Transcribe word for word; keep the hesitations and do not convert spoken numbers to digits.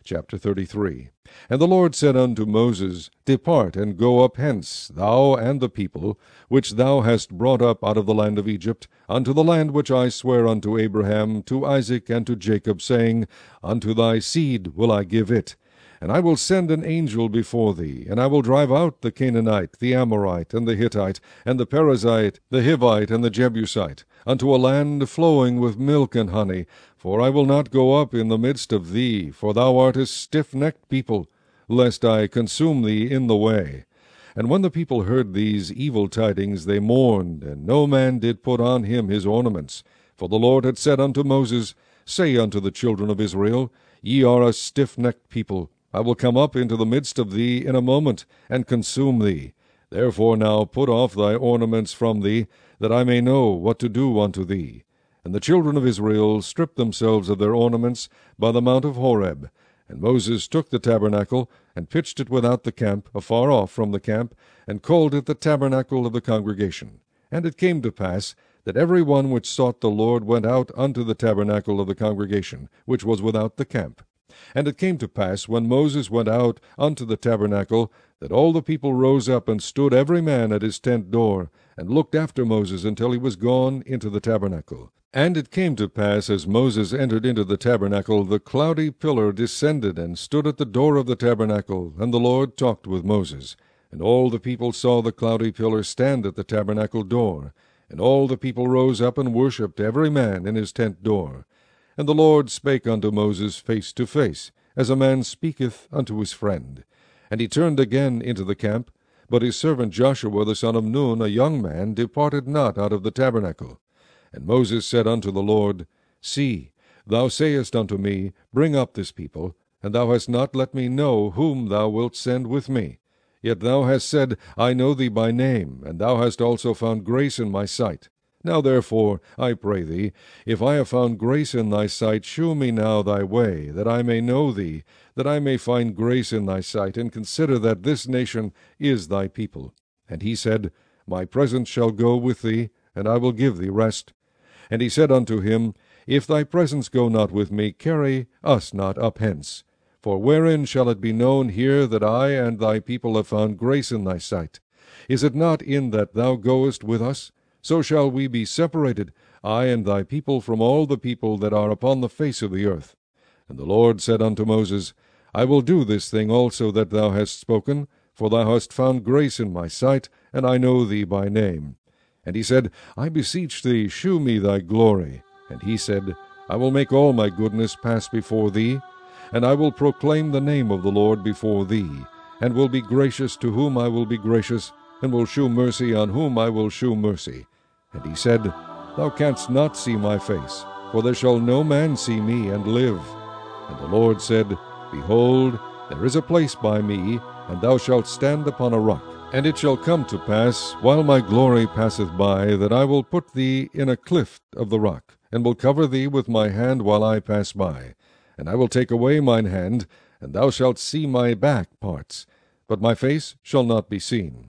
Chapter thirty-three. And the Lord said unto Moses, Depart, and go up hence, thou and the people, which thou hast brought up out of the land of Egypt, unto the land which I swear unto Abraham, to Isaac, and to Jacob, saying, Unto thy seed will I give it. And I will send an angel before thee, and I will drive out the Canaanite, the Amorite, and the Hittite, and the Perizzite, the Hivite, and the Jebusite, unto a land flowing with milk and honey. For I will not go up in the midst of thee, for thou art a stiff-necked people, lest I consume thee in the way. And when the people heard these evil tidings, they mourned, and no man did put on him his ornaments. For the Lord had said unto Moses, Say unto the children of Israel, Ye are a stiff-necked people. I will come up into the midst of thee in a moment, and consume thee. Therefore now put off thy ornaments from thee, that I may know what to do unto thee. And the children of Israel stripped themselves of their ornaments by the mount of Horeb. And Moses took the tabernacle, and pitched it without the camp, afar off from the camp, and called it the tabernacle of the congregation. And it came to pass, that every one which sought the Lord went out unto the tabernacle of the congregation, which was without the camp. And it came to pass, when Moses went out unto the tabernacle, that all the people rose up, and stood every man at his tent door, and looked after Moses until he was gone into the tabernacle. And it came to pass, as Moses entered into the tabernacle, the cloudy pillar descended, and stood at the door of the tabernacle, and the Lord talked with Moses. And all the people saw the cloudy pillar stand at the tabernacle door. And all the people rose up and worshipped, every man in his tent door. And the Lord spake unto Moses face to face, as a man speaketh unto his friend. And he turned again into the camp, but his servant Joshua the son of Nun, a young man, departed not out of the tabernacle. And Moses said unto the Lord, See, thou sayest unto me, Bring up this people, and thou hast not let me know whom thou wilt send with me. Yet thou hast said, I know thee by name, and thou hast also found grace in my sight. Now therefore, I pray thee, if I have found grace in thy sight, shew me now thy way, that I may know thee, that I may find grace in thy sight, and consider that this nation is thy people. And he said, My presence shall go with thee, and I will give thee rest. And he said unto him, If thy presence go not with me, carry us not up hence. For wherein shall it be known here that I and thy people have found grace in thy sight? Is it not in that thou goest with us? So shall we be separated, I and thy people, from all the people that are upon the face of the earth. And the Lord said unto Moses, I will do this thing also that thou hast spoken, for thou hast found grace in my sight, and I know thee by name. And he said, I beseech thee, shew me thy glory. And he said, I will make all my goodness pass before thee, and I will proclaim the name of the Lord before thee, and will be gracious to whom I will be gracious, and will shew mercy on whom I will shew mercy. And he said, Thou canst not see my face, for there shall no man see me and live. And the Lord said, Behold, there is a place by me, and thou shalt stand upon a rock. And it shall come to pass, while my glory passeth by, that I will put thee in a clift of the rock, and will cover thee with my hand while I pass by. And I will take away mine hand, and thou shalt see my back parts, but my face shall not be seen.